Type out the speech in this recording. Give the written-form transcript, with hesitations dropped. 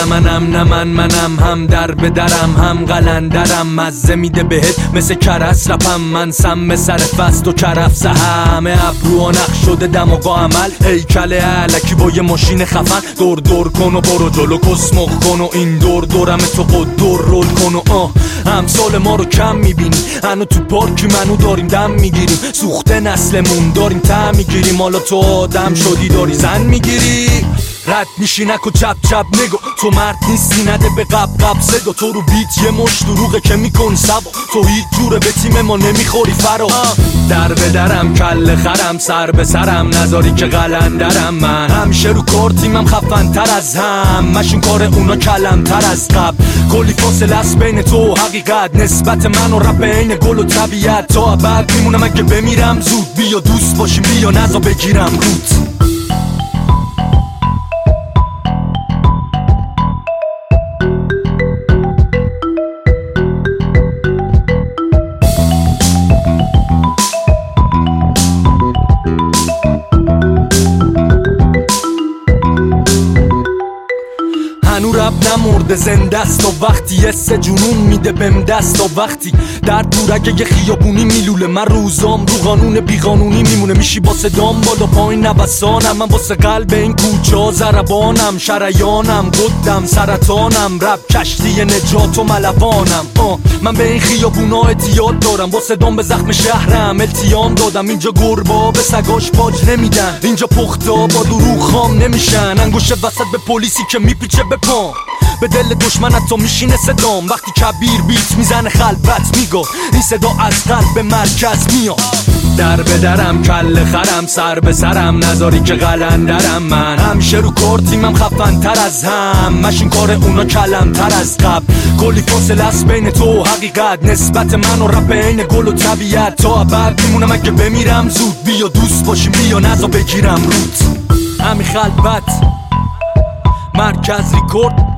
منم نه منم هم در به درم هم قلندرم مزه میده بهت مثل کرس رپم من سم سر فست و کرفس همه ابرو و نقش شده دماغا عمل هیکل علکی با یه ماشین خفن دور کن و برو جلو کسمخ کن و این دورم تو قدر رول کن و همسال ما رو کم میبینی هنو تو پارکی منو داریم دم میگیریم سوخته نسلمون داریم تم میگیریم حالا تو آدم شدی داری زن میگیری رد میشی نکو چپ نگو تو مرد نیستی نده به قب صدا تو رو بیت یه مش دروغه که میکنی سبا تو هیچ جوره به تیم ما نمیخوری فرا در به درم کل خرم سر به سرم نذاری که قلندرم من همیشه رو کار تیمم خفن تر از هم مشین کار اونا کلم تر از قبل کلی فاصله است بین تو و حقیقت نسبت من و رپ عین گل و طبیعت تا بعد میمونم اگه بمیرم زود بیا دوست باشیم بیا نزا بگیرم روت هنو رب نمرده زنده است و وقتی یه سه جنون میده بهم دست و وقتی در دورگه یه خیابونی میلوله من روزام رو قانون بیقانونی میمونه میشی با صدام بالا پایین نوسانم من واسه قلب این کوچه ها ضربانم شریانم قدم سرطانم رب کشتی نجات و ملوانم من به این خیابونا اعتیاد دارم با صدام به زخم شهرم التیام دادم اینجا گربا به سگاش باج نمیدن اینجا پختا با دروغ خام نمیشن انگوشه وسط به پلیسی که میپیچه به پام به دل دشمنت تو میشینه صدام وقتی کبیر بیت میزنه خلوت میگو این صدا از قلب به مرکز میاد در به درم کل خرم سر به سرم نذاری که قلندرم من همیشه رو کار تیمم خفن تر از هم مشین کار اونا کلم تر از قبل کلی فاصله است بین تو و حقیقت نسبت من و رپ عین گل و طبیعت تا بعد میمونم اگه بمیرم زود بیا دوست باشیم بیا نزا بگیرم روت همین خلوت مرکز ریکورد